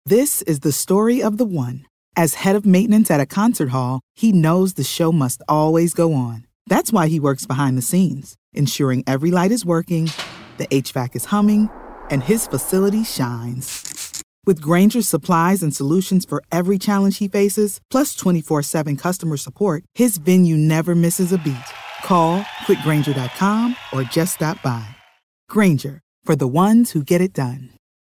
This is the story of the one. As head of maintenance at a concert hall, he knows the show must always go on. That's why he works behind the scenes, ensuring every light is working, the HVAC is humming, and his facility shines. With Grainger's supplies and solutions for every challenge he faces, plus 24/7 customer support, his venue never misses a beat. Call quickgrainger.com or just stop by. Grainger, for the ones who get it done.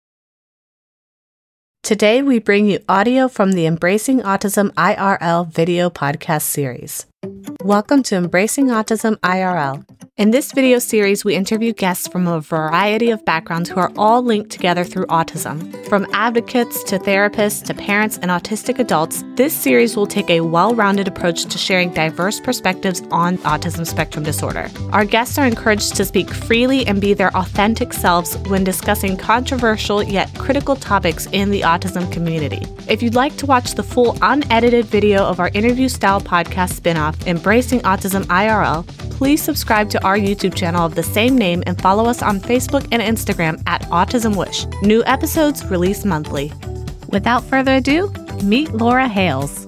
Today, we bring you audio from the Embracing Autism IRL video podcast series. Welcome to Embracing Autism IRL. In this video series, we interview guests from a variety of backgrounds who are all linked together through autism. From advocates to therapists to parents and autistic adults, this series will take a well-rounded approach to sharing diverse perspectives on autism spectrum disorder. Our guests are encouraged to speak freely and be their authentic selves when discussing controversial yet critical topics in the autism community. If you'd like to watch the full unedited video of our interview-style podcast spinoff, Embracing Autism IRL, please subscribe to our YouTube channel of the same name and follow us on Facebook and Instagram at Autism Wish. New episodes released monthly. Without further ado, meet Laura Hales.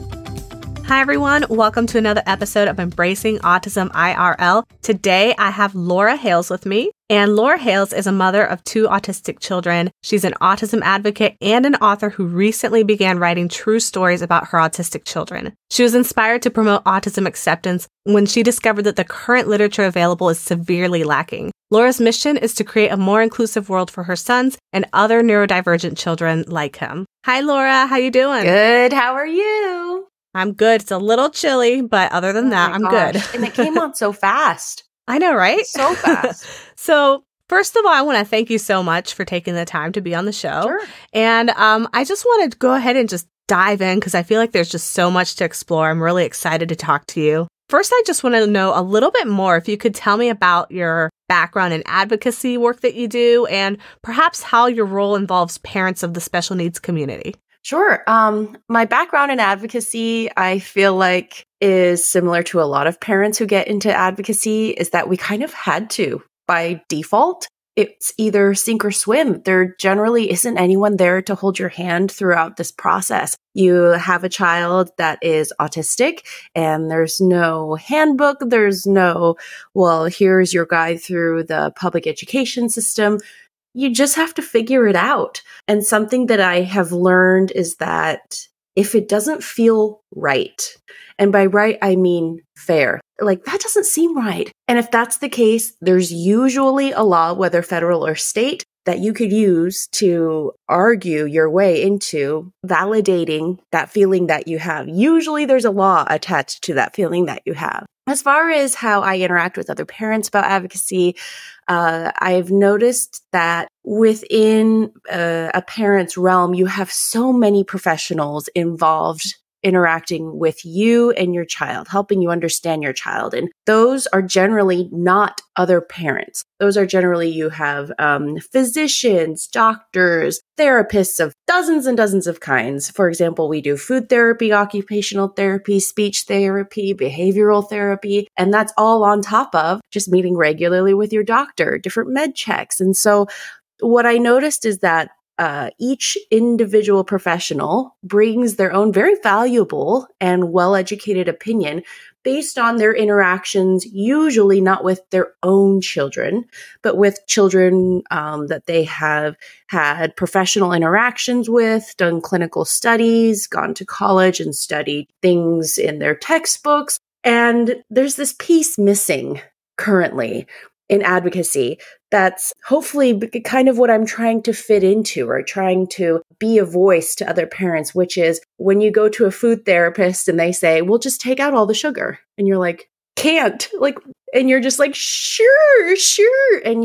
Hi everyone, welcome to another episode of Embracing Autism IRL. Today I have Laura Hales with me, and Laura Hales is a mother of 2 autistic children. She's an autism advocate and an author who recently began writing true stories about her autistic children. She was inspired to promote autism acceptance when she discovered that the current literature available is severely lacking. Laura's mission is to create a more inclusive world for her sons and other neurodivergent children like him. Hi Laura, how you doing? Good, how are you? I'm good. It's a little chilly, but other than that, I'm good. And it came on so fast. I know, right? So fast. So first of all, I want to thank you so much for taking the time to be on the show. Sure. And I just want to go ahead and just dive in because I feel like there's just so much to explore. I'm really excited to talk to you. First, I just want to know a little bit more. If you could tell me about your background in advocacy work that you do and perhaps how your role involves parents of the special needs community. Sure. My background in advocacy, I feel like, is similar to a lot of parents who get into advocacy, is that we kind of had to by default. It's either sink or swim. There generally isn't anyone there to hold your hand throughout this process. You have a child that is autistic and there's no handbook. There's no, well, here's your guide through the public education system. You just have to figure it out. And something that I have learned is that if it doesn't feel right, and by right, I mean fair, like that doesn't seem right. And if that's the case, there's usually a law, whether federal or state, that you could use to argue your way into validating that feeling that you have. Usually there's a law attached to that feeling that you have. As far as how I interact with other parents about advocacy, I've noticed that within a parent's realm, you have so many professionals involved interacting with you and your child, helping you understand your child. And those are generally not other parents. Those are generally, you have physicians, doctors, therapists of dozens and dozens of kinds. For example, we do food therapy, occupational therapy, speech therapy, behavioral therapy, and that's all on top of just meeting regularly with your doctor, different med checks. And so what I noticed is that each individual professional brings their own very valuable and well-educated opinion based on their interactions, usually not with their own children, but with children that they have had professional interactions with, done clinical studies, gone to college and studied things in their textbooks. And there's this piece missing currently in advocacy that's hopefully kind of what I'm trying to fit into, or trying to be a voice to other parents, which is when you go to a food therapist and they say, well, just take out all the sugar. And you're like, can't, like, and you're just like, sure. And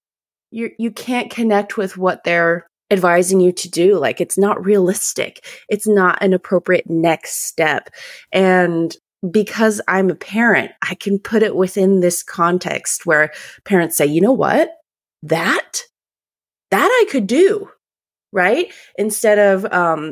you can't connect with what they're advising you to do. Like, it's not realistic. It's not an appropriate next step. And because I'm a parent, I can put it within this context where parents say, you know what, that I could do, right? Instead of,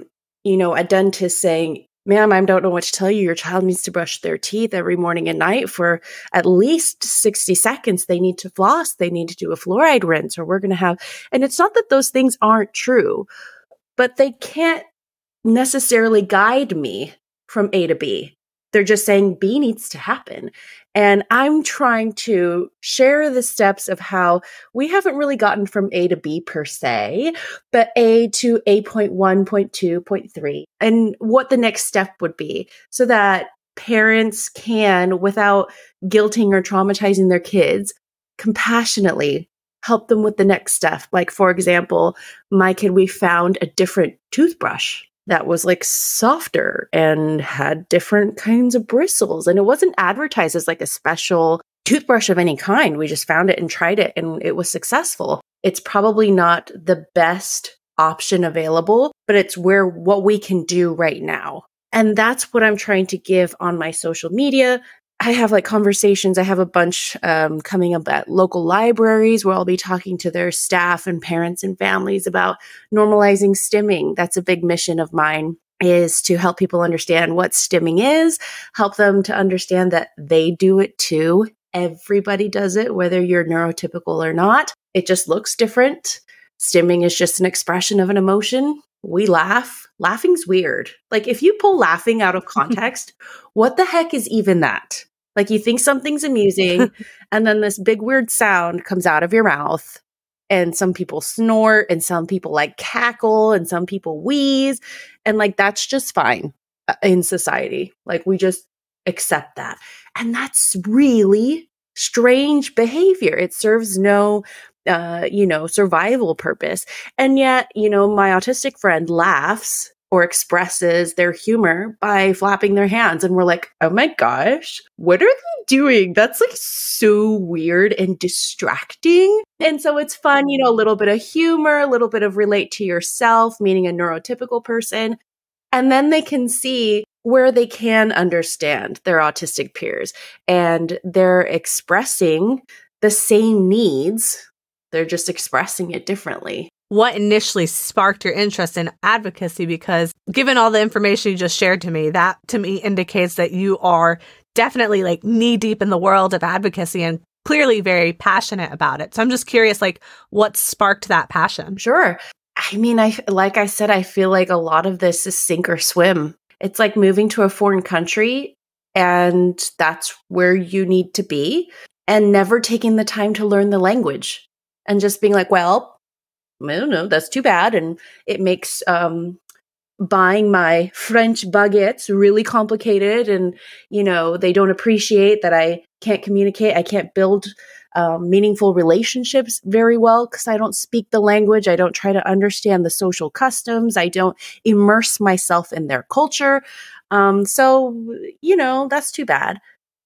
a dentist saying, ma'am, I don't know what to tell you. Your child needs to brush their teeth every morning and night for at least 60 seconds. They need to floss. They need to do a fluoride rinse, or we're going to have, and it's not that those things aren't true, but they can't necessarily guide me from A to B. They're just saying B needs to happen. And I'm trying to share the steps of how we haven't really gotten from A to B per se, but A to A point 1, point 2, point 3, and what the next step would be so that parents can, without guilting or traumatizing their kids, compassionately help them with the next step. Like, for example, my kid, we found a different toothbrush that was like softer and had different kinds of bristles. And it wasn't advertised as like a special toothbrush of any kind. We just found it and tried it and it was successful. It's probably not the best option available, but it's what we can do right now. And that's what I'm trying to give on my social media. I have like conversations. I have a bunch coming up at local libraries where I'll be talking to their staff and parents and families about normalizing stimming. That's a big mission of mine, is to help people understand what stimming is, help them to understand that they do it too. Everybody does it, whether you're neurotypical or not. It just looks different. Stimming is just an expression of an emotion. We laugh. Laughing's weird. Like, if you pull laughing out of context, what the heck is even that? Like, you think something's amusing, and then this big weird sound comes out of your mouth, and some people snort, and some people like cackle, and some people wheeze, and like, that's just fine in society. Like, we just accept that. And that's really strange behavior. It serves no survival purpose. And yet, my autistic friend laughs or expresses their humor by flapping their hands. And we're like, oh my gosh, what are they doing? That's like so weird and distracting. And so it's fun, a little bit of humor, a little bit of relate to yourself, meaning a neurotypical person. And then they can see where they can understand their autistic peers and they're expressing the same needs. They're just expressing it differently. What initially sparked your interest in advocacy? Because given all the information you just shared to me, that to me indicates that you are definitely like knee deep in the world of advocacy and clearly very passionate about it. So I'm just curious, like, what sparked that passion? Sure. I mean, like I said, I feel like a lot of this is sink or swim. It's like moving to a foreign country and that's where you need to be, and never taking the time to learn the language and just being like, well, no, that's too bad. And it makes buying my French baguettes really complicated. And, they don't appreciate that I can't communicate. I can't build meaningful relationships very well because I don't speak the language. I don't try to understand the social customs. I don't immerse myself in their culture. So, that's too bad.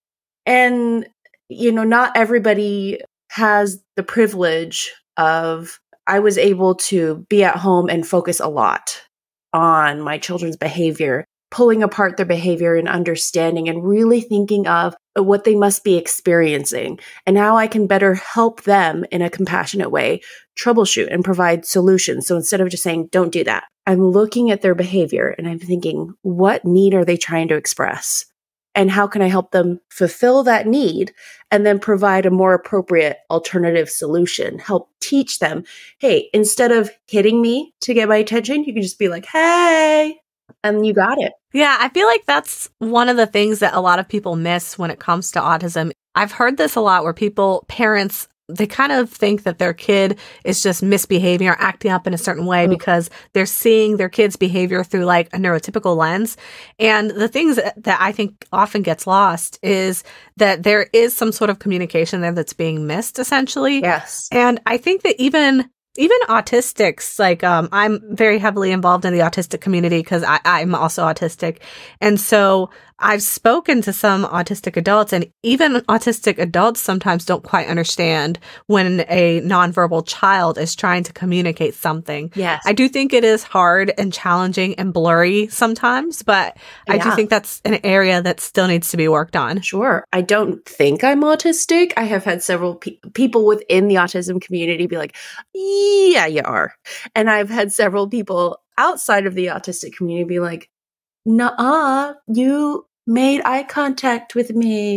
And, not everybody has the privilege of, I was able to be at home and focus a lot on my children's behavior, pulling apart their behavior and understanding and really thinking of what they must be experiencing and how I can better help them in a compassionate way, troubleshoot and provide solutions. So instead of just saying, don't do that, I'm looking at their behavior and I'm thinking, what need are they trying to express? And how can I help them fulfill that need and then provide a more appropriate alternative solution? Help teach them, hey, instead of hitting me to get my attention, you can just be like, hey, and you got it. Yeah, I feel like that's one of the things that a lot of people miss when it comes to autism. I've heard this a lot where parents, they kind of think that their kid is just misbehaving or acting up in a certain way because they're seeing their kid's behavior through like a neurotypical lens. And the things that I think often gets lost is that there is some sort of communication there that's being missed, essentially. Yes. And I think that even autistics, like I'm very heavily involved in the autistic community because I'm also autistic. And so I've spoken to some autistic adults, and even autistic adults sometimes don't quite understand when a nonverbal child is trying to communicate something. Yes. I do think it is hard and challenging and blurry sometimes, but I do think that's an area that still needs to be worked on. Sure. I don't think I'm autistic. I have had several people within the autism community be like, yeah, you are. And I've had several people outside of the autistic community be like, nuh-uh, you made eye contact with me.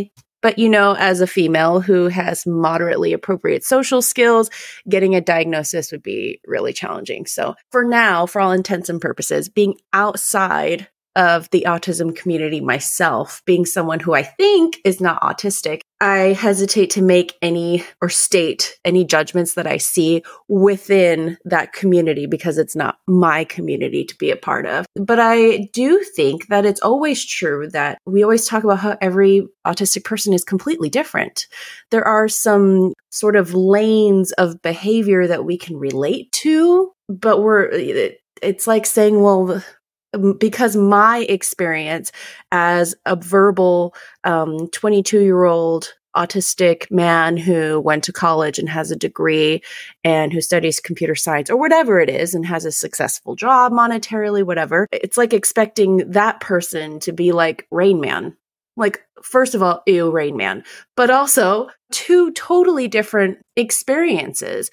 But, as a female who has moderately appropriate social skills, getting a diagnosis would be really challenging. So for now, for all intents and purposes, being outside of the autism community myself, being someone who I think is not autistic, I hesitate to make or state any judgments that I see within that community because it's not my community to be a part of. But I do think that it's always true that we always talk about how every autistic person is completely different. There are some sort of lanes of behavior that we can relate to, but it's like saying, well, because my experience as a verbal 22-year-old autistic man who went to college and has a degree and who studies computer science or whatever it is and has a successful job monetarily, whatever, it's like expecting that person to be like Rain Man. Like, first of all, ew, Rain Man, but also two totally different experiences.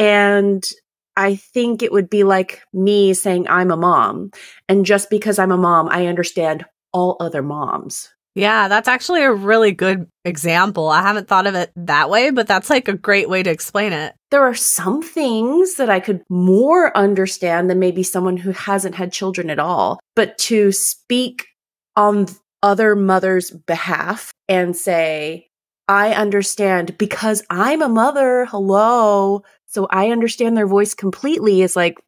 And I think it would be like me saying I'm a mom. And just because I'm a mom, I understand all other moms. Yeah, that's actually a really good example. I haven't thought of it that way, but that's like a great way to explain it. There are some things that I could more understand than maybe someone who hasn't had children at all. But to speak on other mothers' behalf and say, I understand because I'm a mother, hello, so I understand their voice completely is like,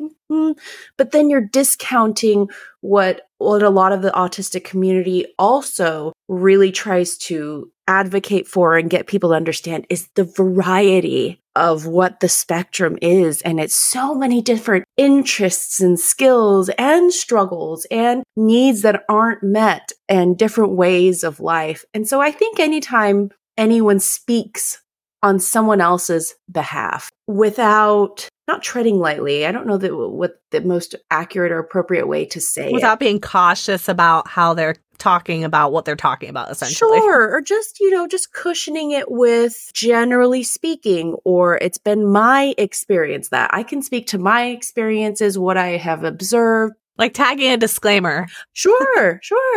but then you're discounting what a lot of the autistic community also really tries to advocate for and get people to understand is the variety of what the spectrum is. And it's so many different interests and skills and struggles and needs that aren't met and different ways of life. And so I think anytime anyone speaks on someone else's behalf without not treading lightly. I don't know what the most accurate or appropriate way to say without being cautious about how they're talking about what they're talking about, essentially. Sure. Or just cushioning it with generally speaking, or it's been my experience that I can speak to my experiences, what I have observed. Like tagging a disclaimer. Sure.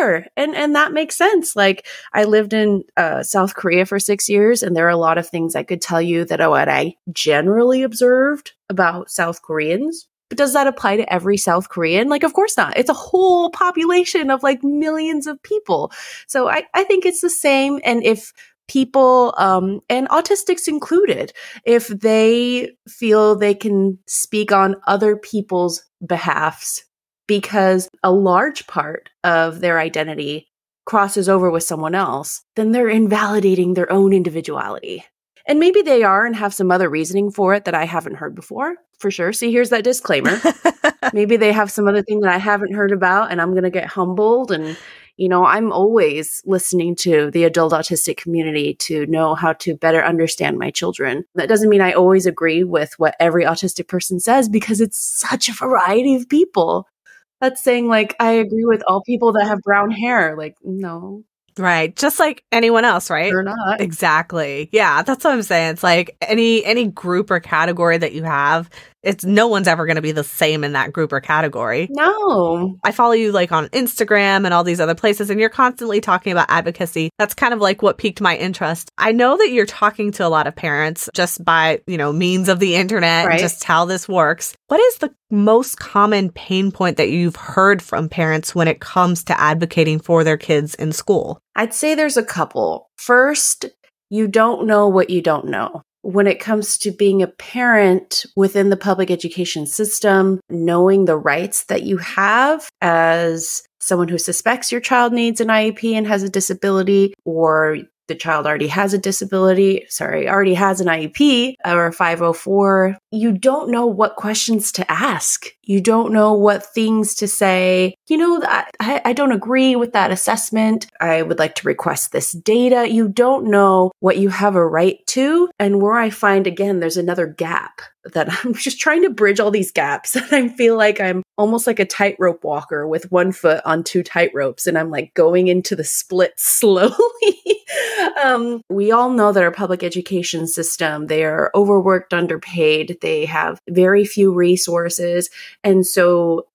And that makes sense. Like I lived in South Korea for 6 years, and there are a lot of things I could tell you that what I generally observed about South Koreans. But does that apply to every South Korean? Like, of course not. It's a whole population of like millions of people. So I think it's the same. And if people, and autistics included, if they feel they can speak on other people's behalfs, because a large part of their identity crosses over with someone else, then they're invalidating their own individuality. And maybe they are and have some other reasoning for it that I haven't heard before, for sure. See, here's that disclaimer. Maybe they have some other thing that I haven't heard about, and I'm going to get humbled. And, I'm always listening to the adult autistic community to know how to better understand my children. That doesn't mean I always agree with what every autistic person says, because it's such a variety of people. That's saying, like, I agree with all people that have brown hair. Like, no. Right. Just like anyone else, right? You're not. Exactly. Yeah, that's what I'm saying. It's like any group or category that you have, no one's ever going to be the same in that group or category. No. I follow you like on Instagram and all these other places, and you're constantly talking about advocacy. That's kind of like what piqued my interest. I know that you're talking to a lot of parents just by, means of the internet, right, and just how this works. What is the most common pain point that you've heard from parents when it comes to advocating for their kids in school? I'd say there's a couple. First, you don't know what you don't know. When it comes to being a parent within the public education system, knowing the rights that you have as someone who suspects your child needs an IEP and has a disability, or the child already has an IEP or a 504, you don't know what questions to ask. You don't know what things to say. I don't agree with that assessment. I would like to request this data. You don't know what you have a right to. And where I find, again, there's another gap that I'm just trying to bridge all these gaps. And I feel like I'm almost like a tightrope walker with one foot on two tightropes. And I'm like going into the split slowly. We all know that our public education system, they are overworked, underpaid. They have very few resources. And so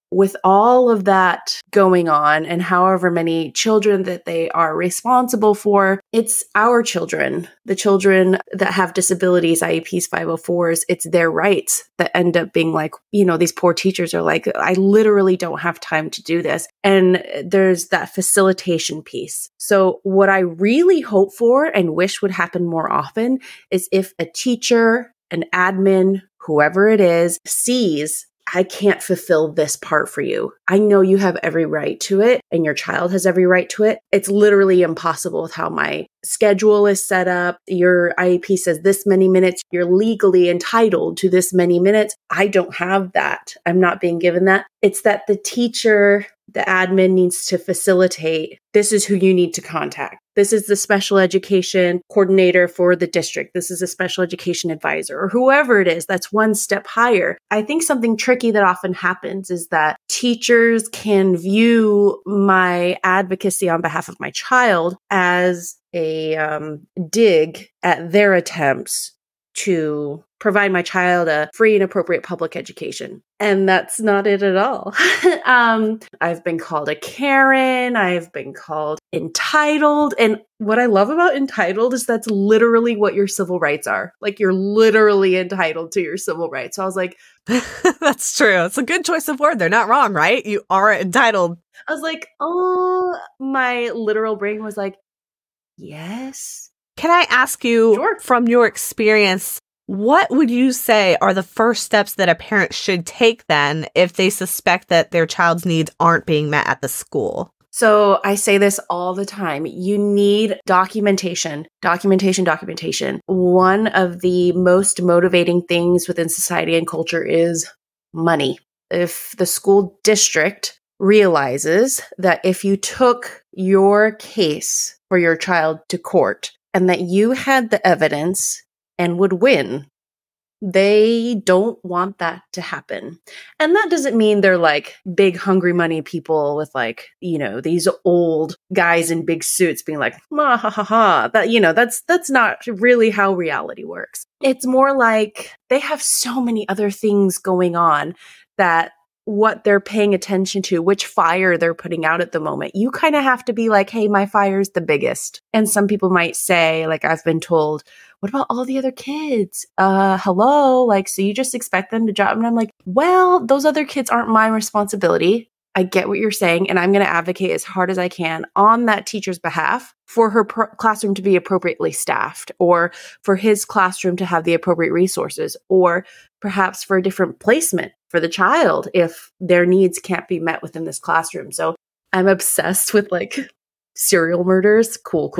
with all of that going on and however many children that they are responsible for, it's our children, the children that have disabilities, IEPs, 504s, it's their rights that end up being like, these poor teachers are like, I literally don't have time to do this. And there's that facilitation piece. So what I really hope for and wish would happen more often is if a teacher, an admin, whoever it is, sees, I can't fulfill this part for you. I know you have every right to it and your child has every right to it. It's literally impossible with how my schedule is set up. Your IEP says this many minutes. You're legally entitled to this many minutes. I don't have that. I'm not being given that. It's that the teacher, the admin needs to facilitate. This is who you need to contact. This is the special education coordinator for the district. This is a special education advisor or whoever it is that's one step higher. I think something tricky that often happens is that teachers can view my advocacy on behalf of my child as a dig at their attempts to provide my child a free and appropriate public education. And that's not it at all. I've been called a Karen. I've been called entitled. And what I love about entitled is that's literally what your civil rights are. Like you're literally entitled to your civil rights. So I was like, that's true. It's a good choice of word. They're not wrong, right? You are entitled. I was like, oh, my literal brain was like, yes. Can I ask you, from your experience, what would you say are the first steps that a parent should take then if they suspect that their child's needs aren't being met at the school? So I say this all the time. You need documentation. One of the most motivating things within society and culture is money. If the school district realizes that if you took your case for your child to court and that you had the evidence and would win, they don't want that to happen. And that doesn't mean they're like big hungry money people with like, these old guys in big suits being like, ha ha ha ha. That, that's not really how reality works. It's more like they have so many other things going on that what they're paying attention to, which fire they're putting out at the moment. You kind of have to be like, hey, my fire's the biggest. And some people might say, like I've been told, what about all the other kids? Hello? Like, so you just expect them to drop? And I'm like, well, those other kids aren't my responsibility. I get what you're saying. And I'm going to advocate as hard as I can on that teacher's behalf for her classroom to be appropriately staffed, or for his classroom to have the appropriate resources, or perhaps for a different placement for the child if their needs can't be met within this classroom. So I'm obsessed with like serial murders. Cool.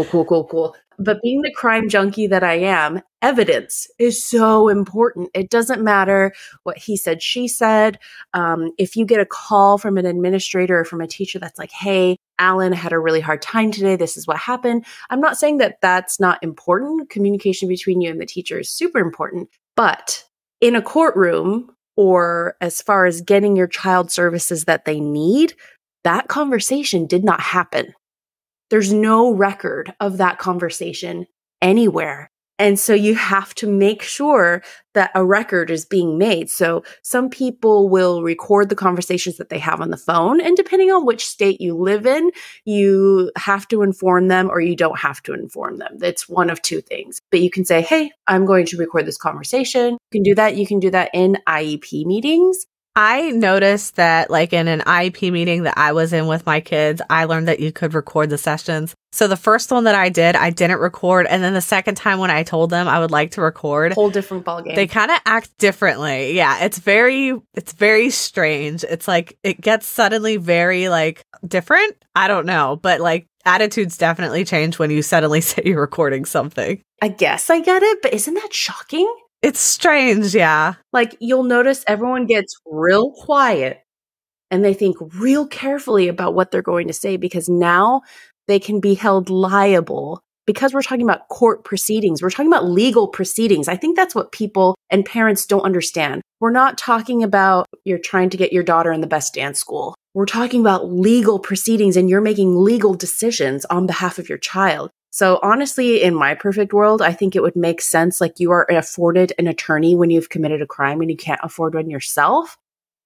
But being the crime junkie that I am, evidence is so important. It doesn't matter what he said, she said. If you get a call from an administrator or from a teacher that's like, hey, Alan had a really hard time today. This is what happened. I'm not saying that that's not important. Communication between you and the teacher is super important. But in a courtroom, or as far as getting your child services that they need, that conversation did not happen. There's no record of that conversation anywhere. And so you have to make sure that a record is being made. So some people will record the conversations that they have on the phone. And depending on which state you live in, you have to inform them or you don't have to inform them. It's one of two things. But you can say, hey, I'm going to record this conversation. You can do that. You can do that in IEP meetings. I noticed that like in an IEP meeting that I was in with my kids, I learned that you could record the sessions. So the first one that I didn't record. And then the second time when I told them I would like to record, whole different ballgame. They kind of act differently. Yeah. It's very strange. It's like, it gets suddenly very like different. I don't know, but like attitudes definitely change when you suddenly say you're recording something. I guess I get it, but isn't that shocking? It's strange, yeah. Like, you'll notice everyone gets real quiet and they think real carefully about what they're going to say because now they can be held liable because we're talking about court proceedings. We're talking about legal proceedings. I think that's what people and parents don't understand. We're not talking about you're trying to get your daughter in the best dance school. We're talking about legal proceedings and you're making legal decisions on behalf of your child. So honestly, in my perfect world, I think it would make sense. Like you are afforded an attorney when you've committed a crime and you can't afford one yourself.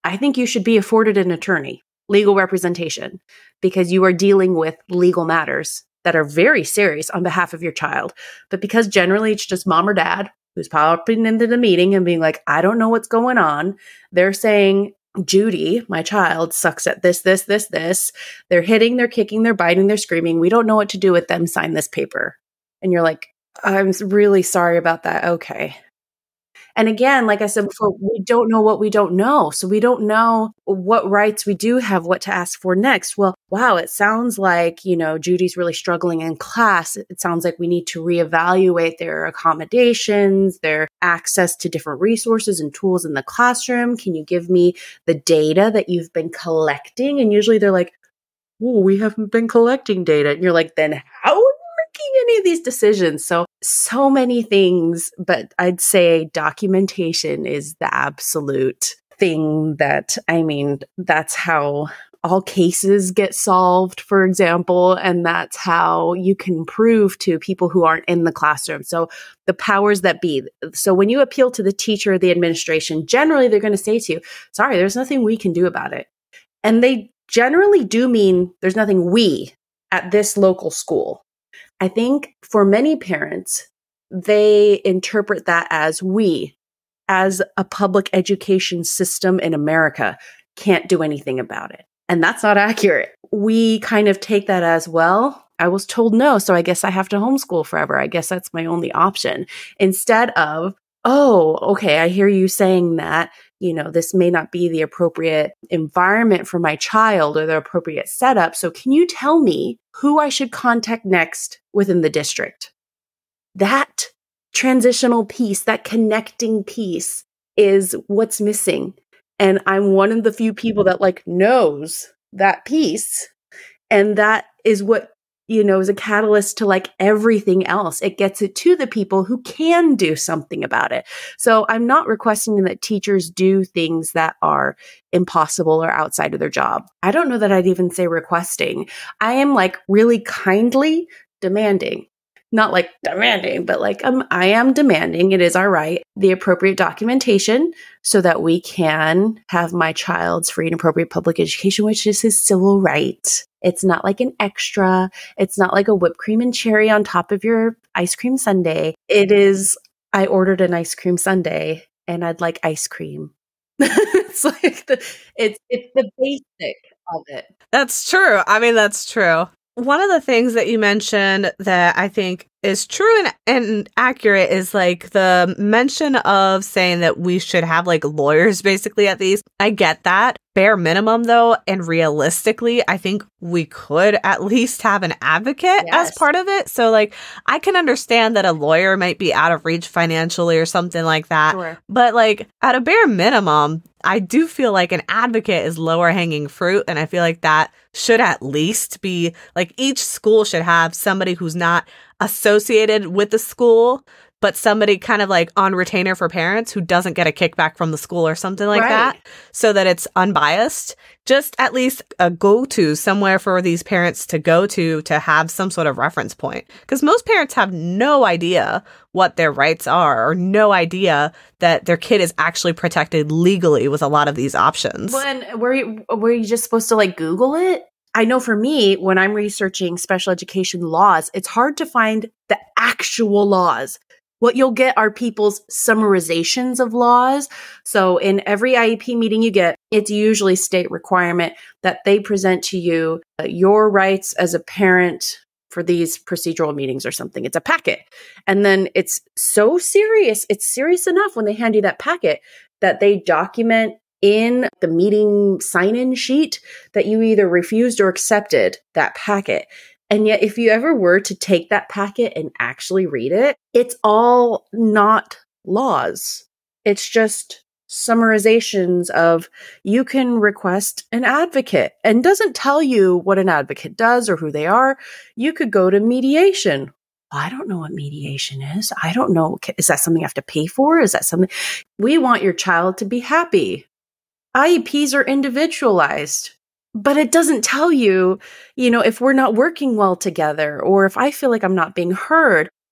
I think you should be afforded an attorney, legal representation, because you are dealing with legal matters that are very serious on behalf of your child. But because generally it's just mom or dad who's popping into the meeting and being like, I don't know what's going on. They're saying, Judy, my child, sucks at this, this, this, this. They're hitting, they're kicking, they're biting, they're screaming. We don't know what to do with them. Sign this paper. And you're like, I'm really sorry about that. Okay. And again, like I said before, we don't know what we don't know. So we don't know what rights we do have, what to ask for next. Well, wow, it sounds like, Judy's really struggling in class. It sounds like we need to reevaluate their accommodations, their access to different resources and tools in the classroom. Can you give me the data that you've been collecting? And usually they're like, oh, we haven't been collecting data. And you're like, then how are you making any of these decisions? So many things, but I'd say documentation is the absolute thing that's how all cases get solved, for example, and that's how you can prove to people who aren't in the classroom. So the powers that be. So when you appeal to the teacher or the administration, generally they're going to say to you, sorry, there's nothing we can do about it. And they generally do mean there's nothing we at this local school. I think for many parents, they interpret that as we, as a public education system in America, can't do anything about it. And that's not accurate. We kind of take that as, well, I was told no, so I guess I have to homeschool forever. I guess that's my only option. Instead of, oh, okay, I hear you saying that, this may not be the appropriate environment for my child or the appropriate setup. So can you tell me who I should contact next within the district? That transitional piece, that connecting piece is what's missing. And I'm one of the few people that knows that piece. And that is what, is a catalyst to everything else. It gets it to the people who can do something about it. So I'm not requesting that teachers do things that are impossible or outside of their job. I don't know that I'd even say requesting. I am really kindly demanding. Not demanding, but I am demanding, it is our right, the appropriate documentation so that we can have my child's free and appropriate public education, which is his civil right. It's not like an extra. It's not like a whipped cream and cherry on top of your ice cream sundae. It is, I ordered an ice cream sundae and I'd like ice cream. It's it's the basic of it. That's true. That's true. One of the things that you mentioned that I think is true and accurate is the mention of saying that we should have lawyers basically at these. I get that. Bare minimum though, and realistically, I think we could at least have an advocate as part of it. So I can understand that a lawyer might be out of reach financially or something like that. Sure. But at a bare minimum, I do feel like an advocate is lower hanging fruit. And I feel like that should at least be each school should have somebody who's not associated with the school, but somebody kind of on retainer for parents who doesn't get a kickback from the school or something like that, so that it's unbiased. Just at least a go-to somewhere for these parents to go to have some sort of reference point. Because most parents have no idea what their rights are or no idea that their kid is actually protected legally with a lot of these options. Well, and were you just supposed to Google it? I know for me, when I'm researching special education laws, it's hard to find the actual laws. What you'll get are people's summarizations of laws. So in every IEP meeting you get, it's usually state requirement that they present to you your rights as a parent for these procedural meetings or something. It's a packet. And then it's so serious. It's serious enough when they hand you that packet that they document in the meeting sign-in sheet that you either refused or accepted that packet. And yet, if you ever were to take that packet and actually read it, it's all not laws. It's just summarizations of you can request an advocate and doesn't tell you what an advocate does or who they are. You could go to mediation. I don't know what mediation is. I don't know. Is that something you have to pay for? Is that something? We want your child to be happy. IEPs are individualized. But it doesn't tell you, if we're not working well together or if I feel like I'm not being heard.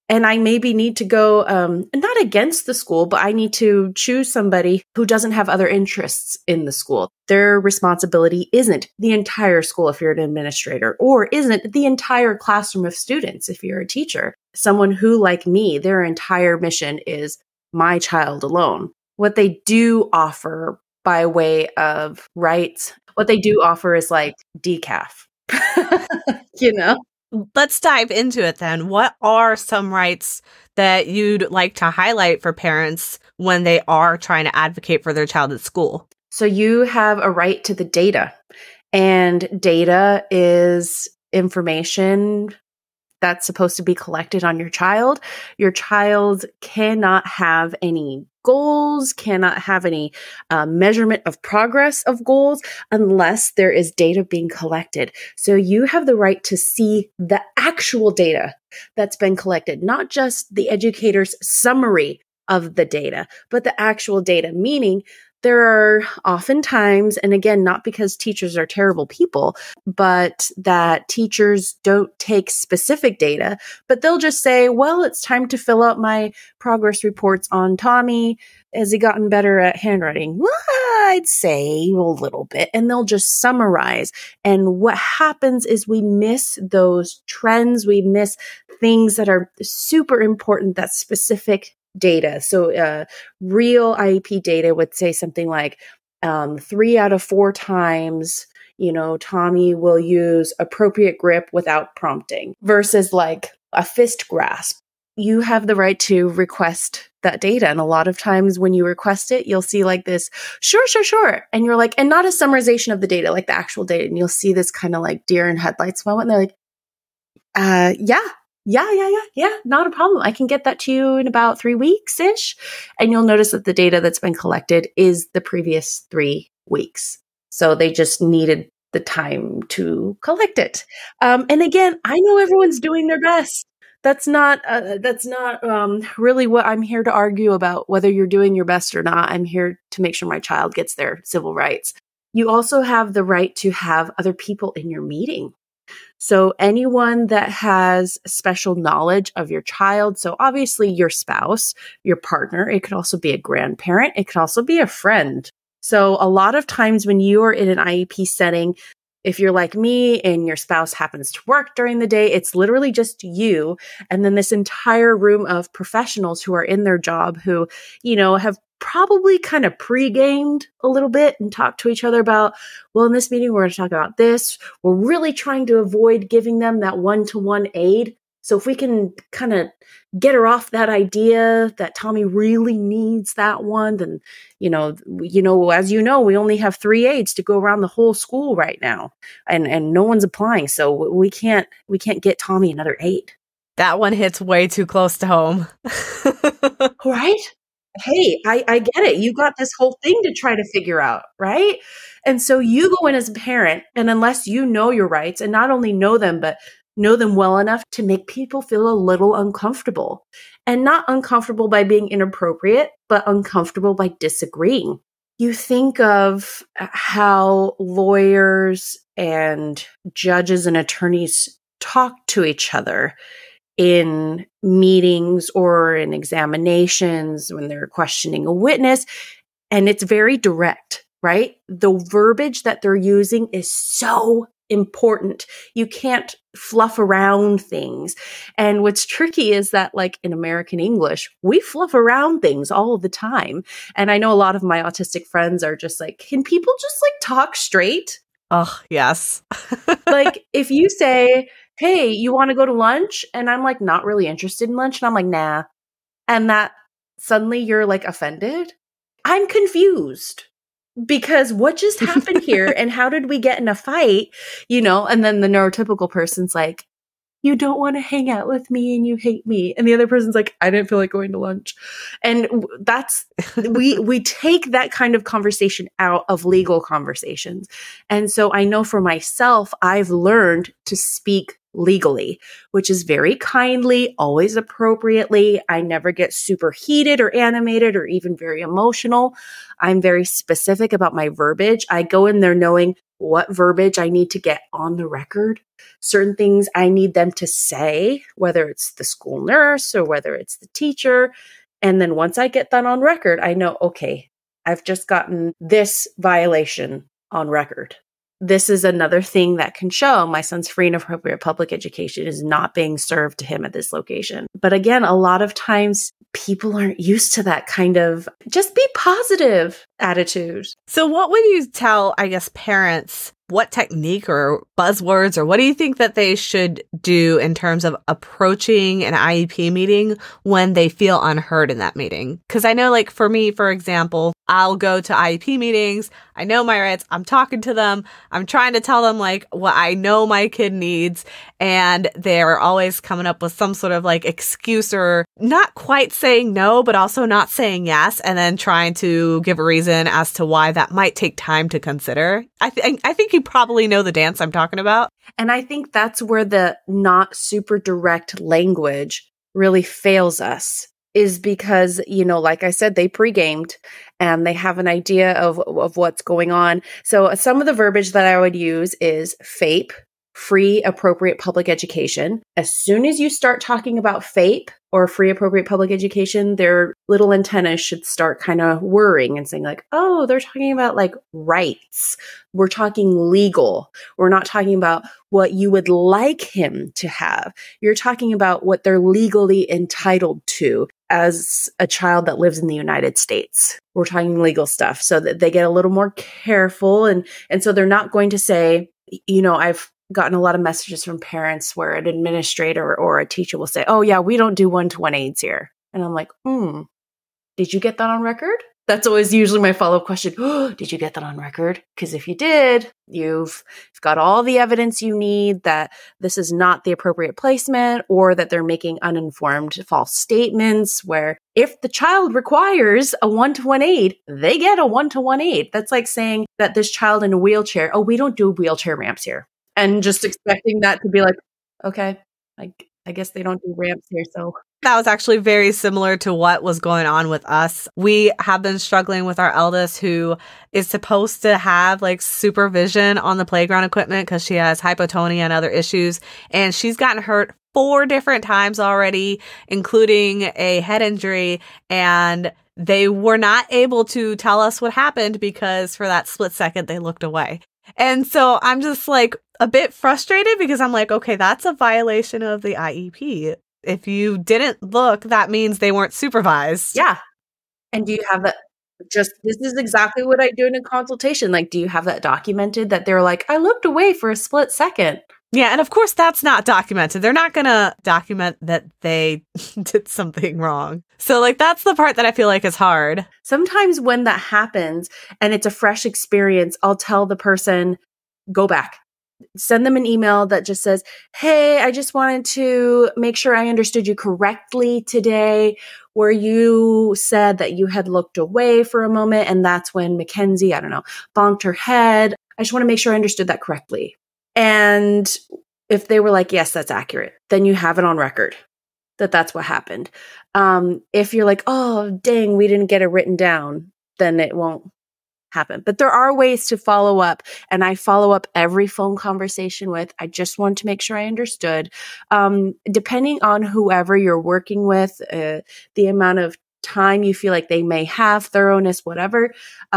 And I maybe need to go, not against the school, but I need to choose somebody who doesn't have other interests in the school. Their responsibility isn't the entire school if you're an administrator, or isn't the entire classroom of students if you're a teacher. Someone who, like me, their entire mission is my child alone. What they do offer by way of rights, what they do offer is like decaf, you know? Let's dive into it then. What are some rights that you'd like to highlight for parents when they are trying to advocate for their child at school? So you have a right to the data, and data is information that's supposed to be collected on your child. Your child cannot have any goals, cannot have any measurement of progress of goals unless there is data being collected. So you have the right to see the actual data that's been collected, not just the educator's summary of the data, but the actual data, meaning there are oftentimes, and again, not because teachers are terrible people, but that teachers don't take specific data, but they'll just say, well, it's time to fill out my progress reports on Tommy. Has he gotten better at handwriting? Well, I'd say a little bit. And they'll just summarize. And what happens is we miss those trends. We miss things that are super important, that specific data. So real IEP data would say something like 3 out of 4 times, Tommy will use appropriate grip without prompting versus like a fist grasp. You have the right to request that data. And a lot of times when you request it, you'll see like this, sure. And you're like, and not a summarization of the data, like the actual data. And you'll see this kind of like deer in headlights moment. And they're like, yeah, not a problem. I can get that to you in about 3 weeks-ish. And you'll notice that the data that's been collected is the previous 3 weeks. So they just needed the time to collect it. And again, I know everyone's doing their best. That's not really what I'm here to argue about, whether you're doing your best or not. I'm here to make sure my child gets their civil rights. You also have the right to have other people in your meeting. So anyone that has special knowledge of your child, so obviously your spouse, your partner, it could also be a grandparent, it could also be a friend. So a lot of times when you are in an IEP setting, if you're like me and your spouse happens to work during the day, it's literally just you and then this entire room of professionals who are in their job who, have probably kind of pre-gamed a little bit and talked to each other about, well, in this meeting, we're going to talk about this. We're really trying to avoid giving them that one-to-one aid. So if we can kind of get her off that idea that Tommy really needs that one, then, as you know, we only have 3 aides to go around the whole school right now and no one's applying. So we can't get Tommy another aide. That one hits way too close to home. Right? Hey, I get it. You got this whole thing to try to figure out, right? And so you go in as a parent, and unless you know your rights and not only know them, but know them well enough to make people feel a little uncomfortable, and not uncomfortable by being inappropriate, but uncomfortable by disagreeing. You think of how lawyers and judges and attorneys talk to each other in meetings or in examinations when they're questioning a witness. And it's very direct, right? The verbiage that they're using is so important. You can't fluff around things. And what's tricky is that, like in American English, we fluff around things all the time. And I know a lot of my autistic friends are just like, can people just like talk straight? Oh, yes. Like if you say, hey, you want to go to lunch? And I'm like, not really interested in lunch. And I'm like, nah. And that suddenly you're like offended. I'm confused because what just happened here? And how did we get in a fight? And then the neurotypical person's like, you don't want to hang out with me and you hate me. And the other person's like, I didn't feel like going to lunch. And that's, we take that kind of conversation out of legal conversations. And so I know for myself, I've learned to speak legally, which is very kindly, always appropriately. I never get super heated or animated or even very emotional. I'm very specific about my verbiage. I go in there knowing what verbiage I need to get on the record, certain things I need them to say, whether it's the school nurse or whether it's the teacher. And then once I get that on record, I know, okay, I've just gotten this violation on record. This is another thing that can show my son's free and appropriate public education is not being served to him at this location. But again, a lot of times people aren't used to that kind of just be positive attitude. So what would you tell, I guess, parents? What technique or buzzwords or what do you think that they should do in terms of approaching an IEP meeting when they feel unheard in that meeting? Because I know, like, for me, for example, I'll go to IEP meetings. I know my rights. I'm talking to them. I'm trying to tell them, like, what I know my kid needs. And they're always coming up with some sort of, like, excuse or not quite saying no, but also not saying yes. And then trying to give a reason as to why that might take time to consider. I think you probably know the dance I'm talking about. And I think that's where the not super direct language really fails us, is because, you know, like I said, they pre-gamed and they have an idea of what's going on. So some of the verbiage that I would use is FAPE, free appropriate public education. As soon as you start talking about FAPE or free appropriate public education, their little antennas should start kind of whirring and saying like, oh, they're talking about like rights. We're talking legal. We're not talking about what you would like him to have. You're talking about what they're legally entitled to as a child that lives in the United States. We're talking legal stuff so that they get a little more careful. And so they're not going to say, you know, I've gotten a lot of messages from parents where an administrator or a teacher will say, oh yeah, we don't do one-to-one aids here. And I'm like, did you get that on record? That's always usually my follow-up question. Oh, did you get that on record? Because if you did, you've got all the evidence you need that this is not the appropriate placement or that they're making uninformed false statements where if the child requires a one-to-one aid, they get a one-to-one aid. That's like saying that this child in a wheelchair, oh, we don't do wheelchair ramps here. And just expecting that to be like, okay, I guess they don't do ramps here, so. That was actually very similar to what was going on with us. We have been struggling with our eldest who is supposed to have like supervision on the playground equipment because she has hypotonia and other issues. And she's gotten hurt 4 different times already, including a head injury. And they were not able to tell us what happened because for that split second, they looked away. And so I'm just like a bit frustrated because I'm like, okay, that's a violation of the IEP. If you didn't look, that means they weren't supervised. Yeah. And do you have that? This is exactly what I do in a consultation. Like, do you have that documented that they're like, I looked away for a split second? Yeah. And of course, that's not documented. They're not going to document that they did something wrong. So like, that's the part that I feel like is hard. Sometimes when that happens and it's a fresh experience, I'll tell the person, go back. Send them an email that just says, hey, I just wanted to make sure I understood you correctly today, where you said that you had looked away for a moment. And that's when Mackenzie, I don't know, bonked her head. I just want to make sure I understood that correctly. And if they were like, yes, that's accurate, then you have it on record that that's what happened. If you're like, oh, dang, we didn't get it written down, then it won't happen. But there are ways to follow up. And I follow up every phone conversation with, I just want to make sure I understood. Depending on whoever you're working with, the amount of time you feel like they may have, thoroughness, whatever,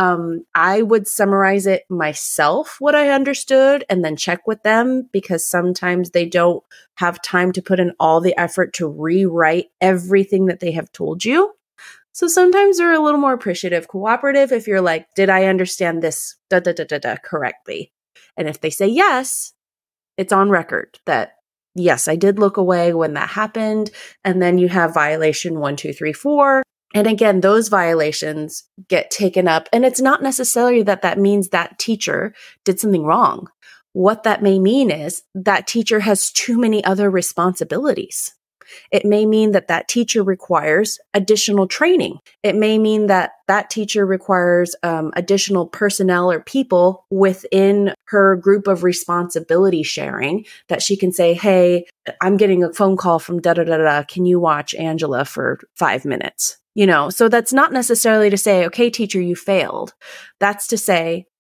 I would summarize it myself, what I understood, and then check with them because sometimes they don't have time to put in all the effort to rewrite everything that they have told you. So sometimes they're a little more appreciative, cooperative if you're like, did I understand this correctly? And if they say yes, it's on record that, yes, I did look away when that happened. And then you have violation 1, 2, 3, 4. And again, those violations get taken up. And it's not necessarily that means that teacher did something wrong. What that may mean is that teacher has too many other responsibilities. It may mean that teacher requires additional training. It may mean that teacher requires additional personnel or people within her group of responsibility sharing that she can say, hey, I'm getting a phone call from da-da-da-da. Can you watch Angela for 5 minutes? You know, so that's not necessarily to say, okay, teacher, you failed. That's to say,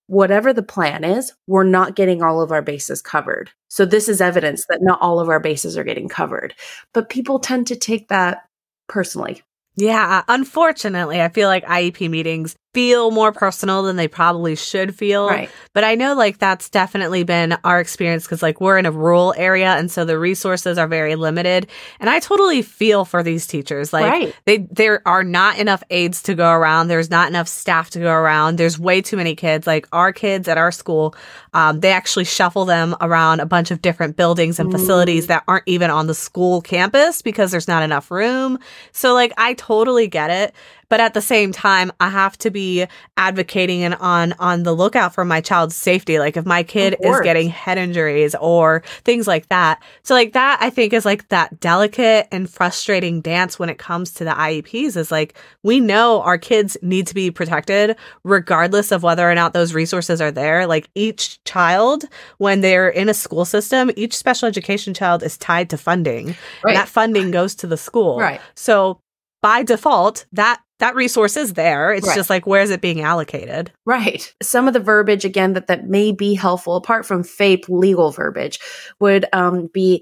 whatever the plan is, we're not getting all of our bases covered. So this is evidence that not all of our bases are getting covered. But people tend to take that personally. Yeah, unfortunately, I feel like IEP meetings feel more personal than they probably should feel. Right. But I know like that's definitely been our experience because like we're in a rural area and so the resources are very limited. And I totally feel for these teachers. Like there are not enough aides to go around. There's not enough staff to go around. There's way too many kids. Like our kids at our school, they actually shuffle them around a bunch of different buildings and facilities that aren't even on the school campus because there's not enough room. So like I totally get it. But at the same time, I have to be advocating and on the lookout for my child's safety. Like if my kid is getting head injuries or things like that. So like that, I think is like that delicate and frustrating dance when it comes to the IEPs is like, we know our kids need to be protected regardless of whether or not those resources are there. Like each child, when they're in a school system, each special education child is tied to funding. And that funding goes to the school. Right. So by default, that resource is there. It's just like, where is it being allocated? Right. Some of the verbiage, again, that may be helpful, apart from FAPE legal verbiage, would be,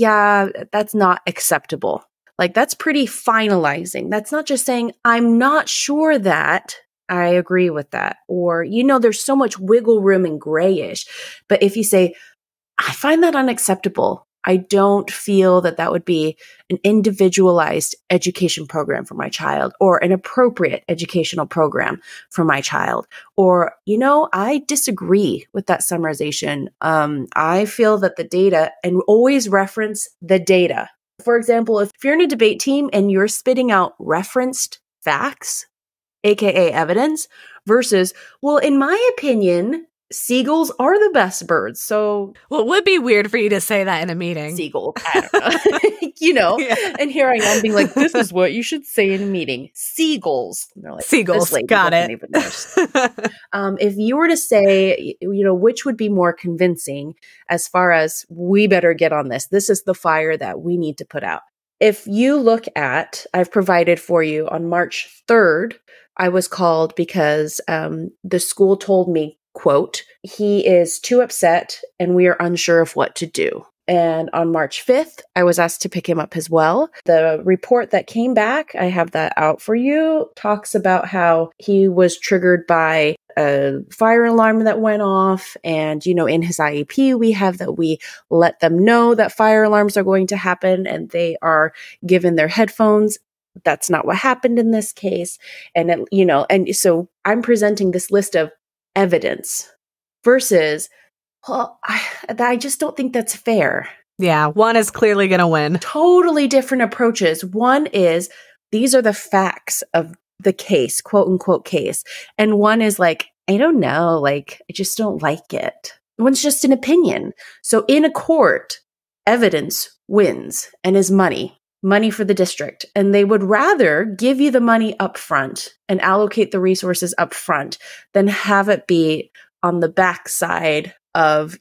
that's not acceptable. Like, that's pretty finalizing. That's not just saying, I'm not sure that I agree with that. Or, there's so much wiggle room and grayish. But if you say, I find that unacceptable, I don't feel that would be an individualized education program for my child or an appropriate educational program for my child. Or, I disagree with that summarization. I feel that the data, and always reference the data. For example, if you're in a debate team and you're spitting out referenced facts, aka evidence, versus, well, in my opinion, seagulls are the best birds. So, well, it would be weird for you to say that in a meeting. Seagull, I don't know. And here I am being like, this is what you should say in a meeting. Seagulls. And they're like, seagulls. Got it. If you were to say, which would be more convincing as far as we better get on this. This is the fire that we need to put out. If you look at, I've provided for you on March 3rd, I was called because the school told me, quote, he is too upset and we are unsure of what to do. And on March 5th, I was asked to pick him up as well. The report that came back, I have that out for you, talks about how he was triggered by a fire alarm that went off. And, in his IEP, we have that we let them know that fire alarms are going to happen and they are given their headphones. That's not what happened in this case. And, and so I'm presenting this list of evidence versus, well, I just don't think that's fair. Yeah, one is clearly going to win. Totally different approaches. One is, these are the facts of the case, quote unquote case. And one is like, I don't know, like, I just don't like it. One's just an opinion. So in a court, evidence wins and is money for the district. And they would rather give you the money up front and allocate the resources up front than have it be on the backside of,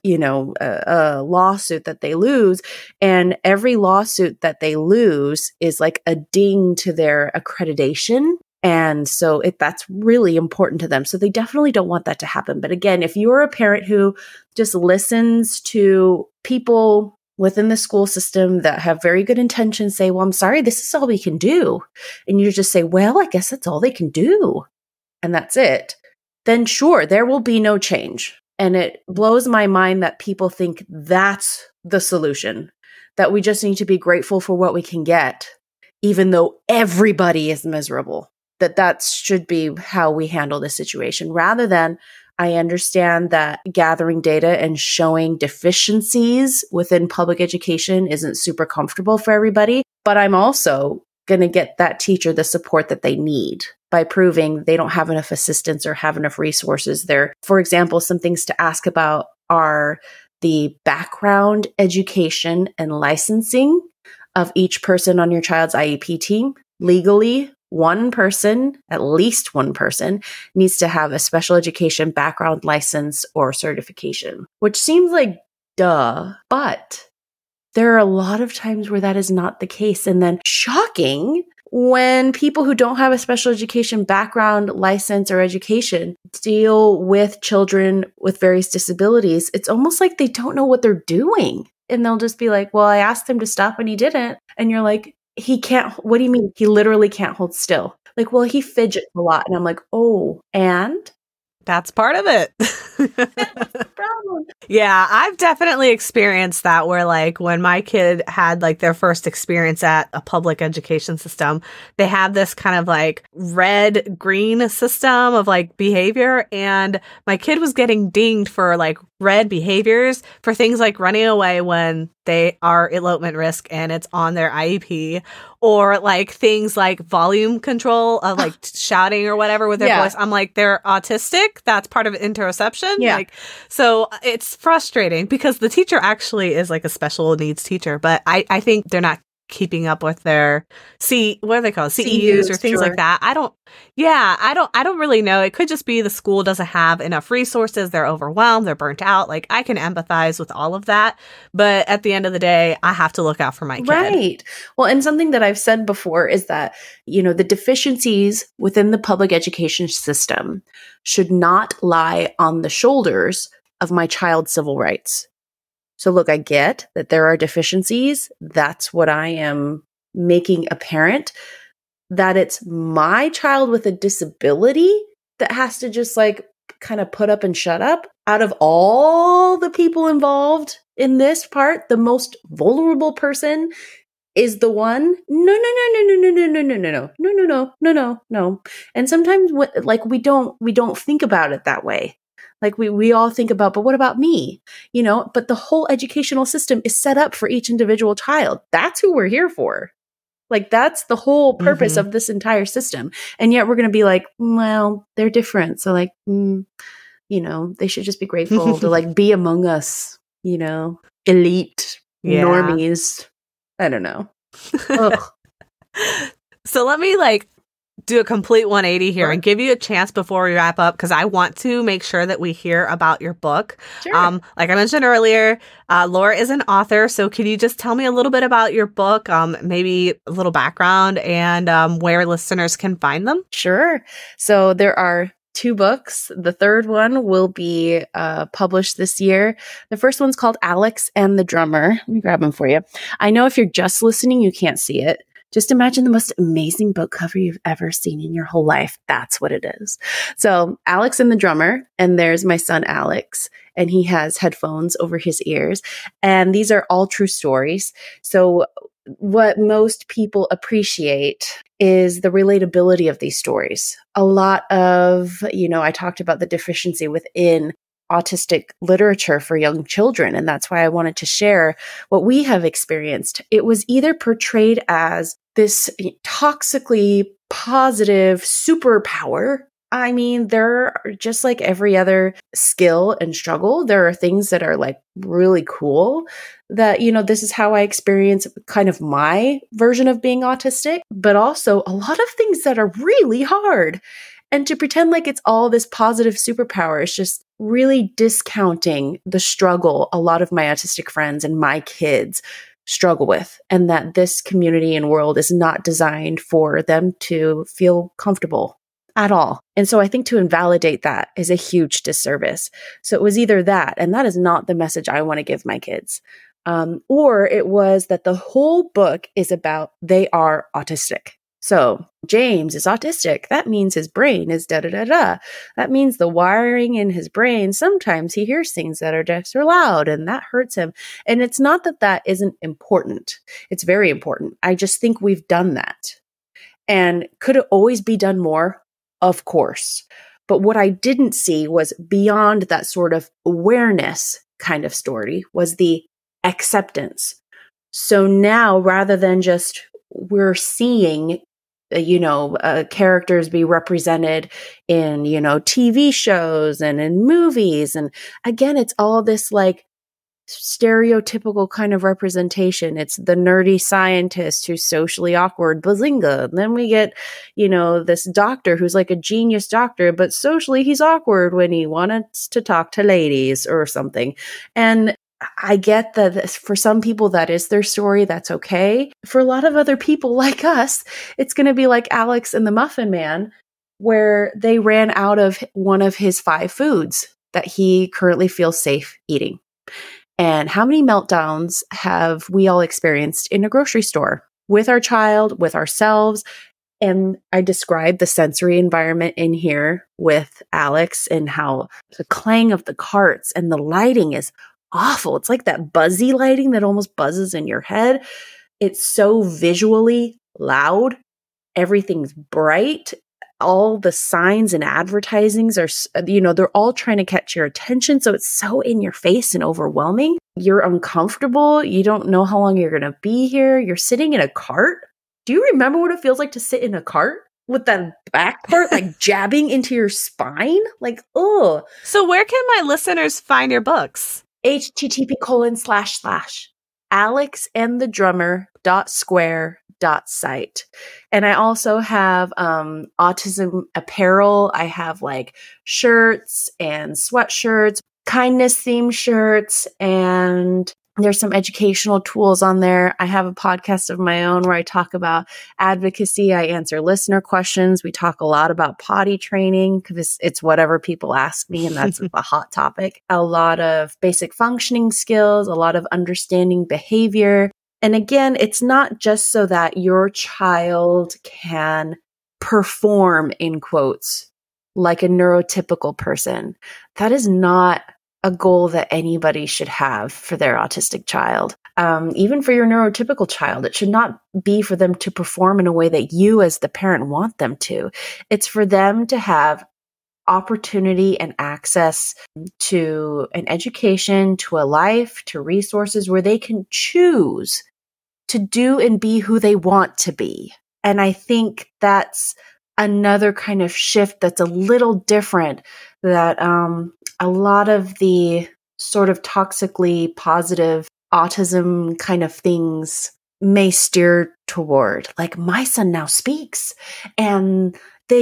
a lawsuit that they lose. And every lawsuit that they lose is like a ding to their accreditation. And so that's really important to them. So they definitely don't want that to happen. But again, if you're a parent who just listens to people within the school system that have very good intentions, say, well, I'm sorry, this is all we can do. And you just say, well, I guess that's all they can do. And that's it. Then sure, there will be no change. And it blows my mind that people think that's the solution, that we just need to be grateful for what we can get, even though everybody is miserable. That should be how we handle this situation, rather than, I understand that gathering data and showing deficiencies within public education isn't super comfortable for everybody, but I'm also going to get that teacher the support that they need by proving they don't have enough assistance or have enough resources there. For example, some things to ask about are the background education and licensing of each person on your child's IEP team. Legally, at least one person, needs to have a special education background license or certification, which seems like duh, but there are a lot of times where that is not the case. And then shocking, when people who don't have a special education background, license, or education deal with children with various disabilities, it's almost like they don't know what they're doing. And they'll just be like, well, I asked him to stop and he didn't. And you're like, he can't, what do you mean? He literally can't hold still. Like, well, he fidgets a lot. And I'm like, oh, and? That's part of it. Problem. Yeah, I've definitely experienced that where like when my kid had like their first experience at a public education system, they have this kind of like red green system of like behavior. And my kid was getting dinged for like red behaviors for things like running away when they are elopement risk and it's on their IEP, or like things like volume control of like shouting or whatever with their voice. I'm like, they're autistic. That's part of interoception. Yeah. Like, so it's frustrating because the teacher actually is like a special needs teacher, but I think they're not keeping up with their what are they called? CEUs or things like that. I don't really know. It could just be the school doesn't have enough resources. They're overwhelmed. They're burnt out. Like I can empathize with all of that. But at the end of the day, I have to look out for my kid. Right. Well, and something that I've said before is that, the deficiencies within the public education system should not lie on the shoulders of my child's civil rights. So look, I get that there are deficiencies. That's what I am making apparent, that it's my child with a disability that has to just like kind of put up and shut up. Out of all the people involved in this part, the most vulnerable person is the one. No. And sometimes like we don't think about it that way. Like we all think about, but what about me? But the whole educational system is set up for each individual child. That's who we're here for. Like that's the whole purpose of this entire system. And yet we're going to be like, well, they're different. So like, they should just be grateful to like be among us, elite normies. I don't know. So let me like do a complete 180 here and give you a chance before we wrap up, because I want to make sure that we hear about your book. Sure. Like I mentioned earlier, Laura is an author. So could you just tell me a little bit about your book, maybe a little background and where listeners can find them? Sure. So there are 2 books. The third one will be published this year. The first one's called Alex and the Drummer. Let me grab them for you. I know if you're just listening, you can't see it. Just imagine the most amazing book cover you've ever seen in your whole life. That's what it is. So Alex and the Drummer, and there's my son, Alex, and he has headphones over his ears. And these are all true stories. So what most people appreciate is the relatability of these stories. A lot of, I talked about the deficiency within autistic literature for young children. And that's why I wanted to share what we have experienced. It was either portrayed as this toxically positive superpower. I mean, there are just like every other skill and struggle. There are things that are like really cool that, this is how I experience kind of my version of being autistic, but also a lot of things that are really hard. And to pretend like it's all this positive superpower is just really discounting the struggle a lot of my autistic friends and my kids struggle with, and that this community and world is not designed for them to feel comfortable at all. And so I think to invalidate that is a huge disservice. So it was either that, and that is not the message I want to give my kids. Or it was that the whole book is about they are autistic. So James is autistic. That means his brain is da-da-da-da. That means the wiring in his brain, sometimes he hears things that are extra loud and that hurts him. And it's not that that isn't important. It's very important. I just think we've done that. And could it always be done more? Of course. But what I didn't see was beyond that sort of awareness kind of story was the acceptance. So now rather than just we're seeing characters be represented in, TV shows and in movies. And again, it's all this like stereotypical kind of representation. It's the nerdy scientist who's socially awkward, bazinga. And then we get, this doctor who's like a genius doctor, but socially he's awkward when he wants to talk to ladies or something. And I get that for some people that is their story. That's okay. For a lot of other people like us, it's going to be like Alex and the Muffin Man, where they ran out of one of his 5 foods that he currently feels safe eating. And how many meltdowns have we all experienced in a grocery store with our child, with ourselves? And I described the sensory environment in here with Alex and how the clang of the carts and the lighting is awful. It's like that buzzy lighting that almost buzzes in your head. It's so visually loud. Everything's bright. All the signs and advertisings are, they're all trying to catch your attention. So it's so in your face and overwhelming. You're uncomfortable. You don't know how long you're going to be here. You're sitting in a cart. Do you remember what it feels like to sit in a cart with that back part like jabbing into your spine? Like, oh. So where can my listeners find your books? http://alexandthedrummer.square.site. And I also have autism apparel. I have like shirts and sweatshirts, kindness themed shirts, and there's some educational tools on there. I have a podcast of my own where I talk about advocacy. I answer listener questions. We talk a lot about potty training because it's whatever people ask me, and that's a hot topic. A lot of basic functioning skills, a lot of understanding behavior. And again, it's not just so that your child can perform, in quotes, like a neurotypical person. That is not a goal that anybody should have for their autistic child. Even for your neurotypical child, it should not be for them to perform in a way that you as the parent want them to. It's for them to have opportunity and access to an education, to a life, to resources where they can choose to do and be who they want to be. And I think that's another kind of shift that's a little different, that a lot of the sort of toxically positive autism kind of things may steer toward. Like, my son now speaks, and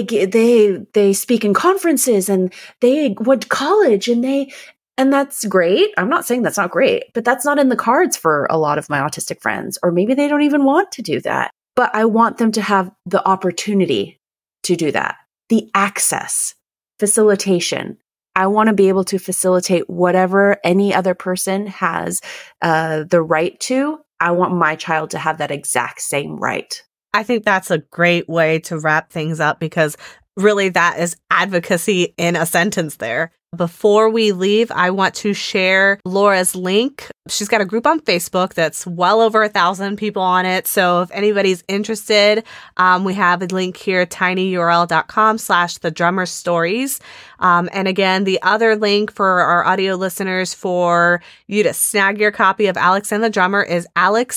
they speak in conferences, and they went to college, and that's great. I'm not saying that's not great, but that's not in the cards for a lot of my autistic friends, or maybe they don't even want to do that. But I want them to have the opportunity to do that, the access, facilitation. I want to be able to facilitate whatever any other person has the right to. I want my child to have that exact same right. I think that's a great way to wrap things up, because really that is advocacy in a sentence there. Before we leave, I want to share Laura's link. She's got a group on Facebook that's well over 1,000 people on it. So if anybody's interested, we have a link here, tinyurl.com/thedrummerstories. And again, the other link for our audio listeners for you to snag your copy of Alex and the Drummer is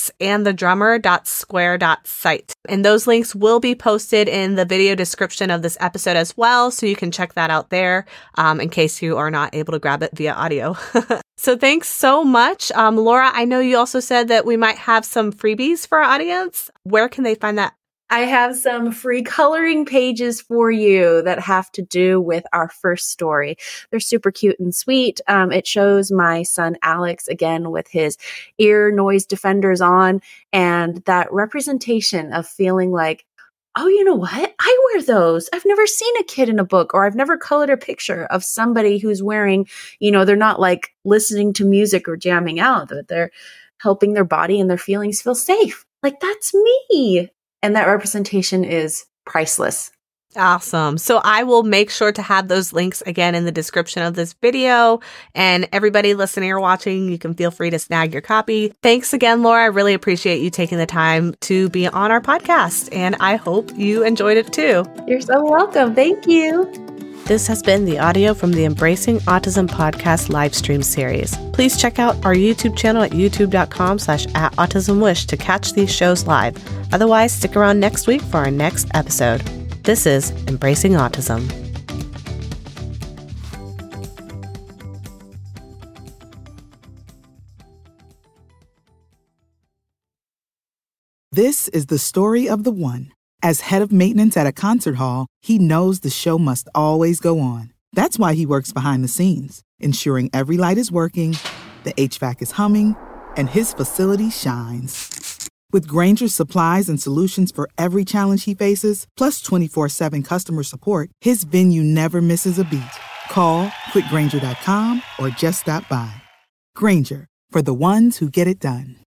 alexandthedrummer.square.site. And those links will be posted in the video description of this episode as well. So you can check that out there in case you are not able to grab it via audio. So thanks so much. Laura, I know you also said that we might have some freebies for our audience. Where can they find that? I have some free coloring pages for you that have to do with our first story. They're super cute and sweet. It shows my son Alex again with his ear noise defenders on, and that representation of feeling like, oh, you know what? I wear those. I've never seen a kid in a book, or I've never colored a picture of somebody who's wearing, they're not like listening to music or jamming out, that they're helping their body and their feelings feel safe. Like, that's me. And that representation is priceless. Awesome. So I will make sure to have those links again in the description of this video. And everybody listening or watching, you can feel free to snag your copy. Thanks again, Laura. I really appreciate you taking the time to be on our podcast. And I hope you enjoyed it too. You're so welcome. Thank you. This has been the audio from the Embracing Autism podcast live stream series. Please check out our YouTube channel at youtube.com/@autismwish to catch these shows live. Otherwise, stick around next week for our next episode. This is Embracing Autism. This is the story of the one. As head of maintenance at a concert hall, he knows the show must always go on. That's why he works behind the scenes, ensuring every light is working, the HVAC is humming, and his facility shines. With Grainger's supplies and solutions for every challenge he faces, plus 24/7 customer support, his venue never misses a beat. Call quickgrainger.com or just stop by. Grainger, for the ones who get it done.